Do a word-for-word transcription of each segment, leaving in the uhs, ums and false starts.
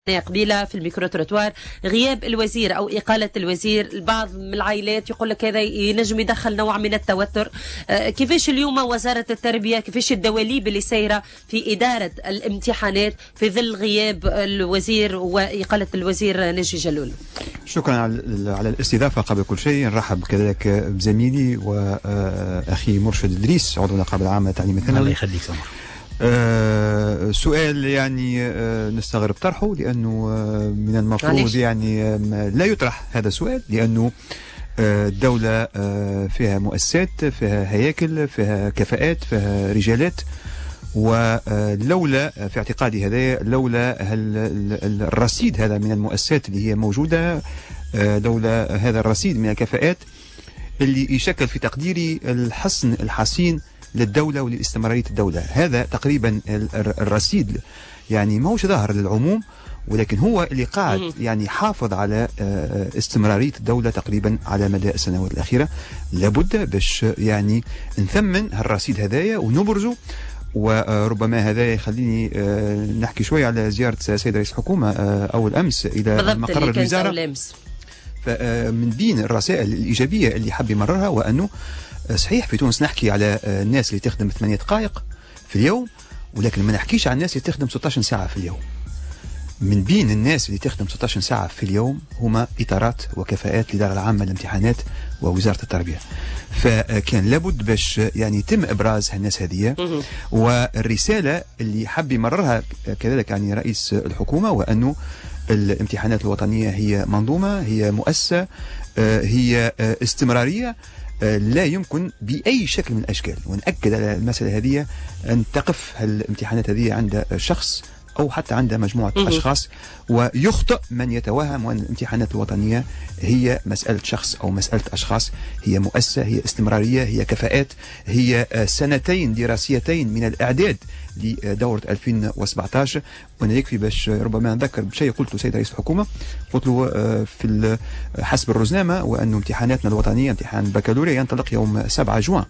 قبيله في الميكرو تروتوار غياب الوزير او اقاله الوزير. البعض من العائلات يقول لك هذا ينجم يدخل نوع من التوتر. كيفاش اليوم وزاره التربيه، كيفاش الدواليب اللي سايره في اداره الامتحانات في ظل غياب الوزير واقاله الوزير ناجي جلول؟ شكرا على الاستضافه. قبل كل شيء نرحب كذلك بزميلي واخي مرشد ادريس عضو النقابه العامه للتعليم الثانوي. الله يخليك سمر. آه سؤال يعني آه نستغرب طرحه، لأنه آه من المفروض يعني آه لا يطرح هذا السؤال، لأنه آه الدولة آه فيها مؤسسات، فيها هياكل، فيها كفاءات، فيها رجالات، ولولا في اعتقادي هذا لولا الرصيد هذا من المؤسسات اللي هي موجودة، آه لولا هذا الرصيد من الكفاءات اللي يشكل في تقديري الحصن الحصين للدولة وللاستمرارية الدولة. هذا تقريبا الرصيد يعني ما هوش ظاهر للعموم، ولكن هو اللي قاعد يعني حافظ على استمرارية الدولة تقريبا على مدى السنوات الأخيرة. لابد باش يعني نثمن هالرصيد هذايا ونبرزه. وربما هذا يخليني نحكي شوية على زيارة السيد رئيس الحكومة أول أمس إلى مقر الوزارة. من بين الرسائل الإيجابية اللي حب يمررها وأنه صحيح في تونس نحكي على الناس اللي تخدم ثمانية دقائق في اليوم، ولكن ما نحكيش على الناس اللي تخدم ستة عشر ساعة في اليوم. من بين الناس اللي تخدم ستة عشر ساعة في اليوم هما إطارات وكفاءات الإدارة العامة للامتحانات ووزارة التربية. فكان لابد باش يعني يتم إبراز الناس هذه. والرسالة اللي حب يمررها كذلك يعني رئيس الحكومة وأنه الامتحانات الوطنية هي منظومة، هي مؤسسة، هي استمرارية، لا يمكن بأي شكل من الأشكال، ونأكد على المسألة هذه، أن تقف الامتحانات هذه عند شخص أو حتى عند مجموعة أشخاص. ويخطئ من يتوهم أن الامتحانات الوطنية هي مسألة شخص أو مسألة أشخاص. هي مؤسسة، هي استمرارية، هي كفاءات، هي سنتين دراسيتين من الإعداد لدورة ألفين وسبعة عشر. وأنا يكفي باش ربما نذكر بشيء قلت له سيد رئيس الحكومة، قلت له في حسب الرزنامة وأن امتحاناتنا الوطنية امتحان البكالوريا ينطلق يوم سبعة جوان.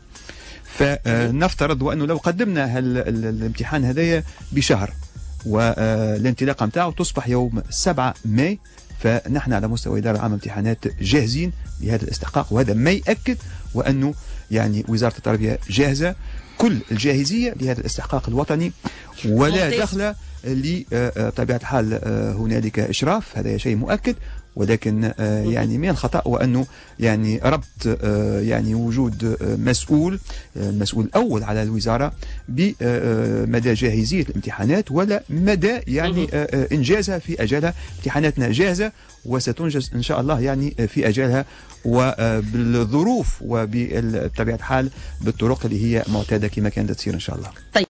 فنفترض وأنه لو قدمنا الامتحان هذايا بشهر والانطلاقه نتاعو تصبح يوم سبعة ماي، فنحن على مستوى إدارة العامة الامتحانات جاهزين لهذا الاستحقاق. وهذا ما يأكد وأنه يعني وزارة التربية جاهزة كل الجاهزية لهذا الاستحقاق الوطني، ولا دخل لطبيعة الحال هنالك إشراف، هذا شيء مؤكد. ولكن يعني من الخطأ وأنه يعني ربط يعني وجود مسؤول مسؤول أول على الوزارة بمدى جاهزية الامتحانات ولا مدى يعني إنجازها في أجالها. امتحاناتنا جاهزة وستنجز إن شاء الله يعني في أجالها وبالظروف وبطبيعة الحال بالطرق اللي هي معتادة كما كانت تصير إن شاء الله.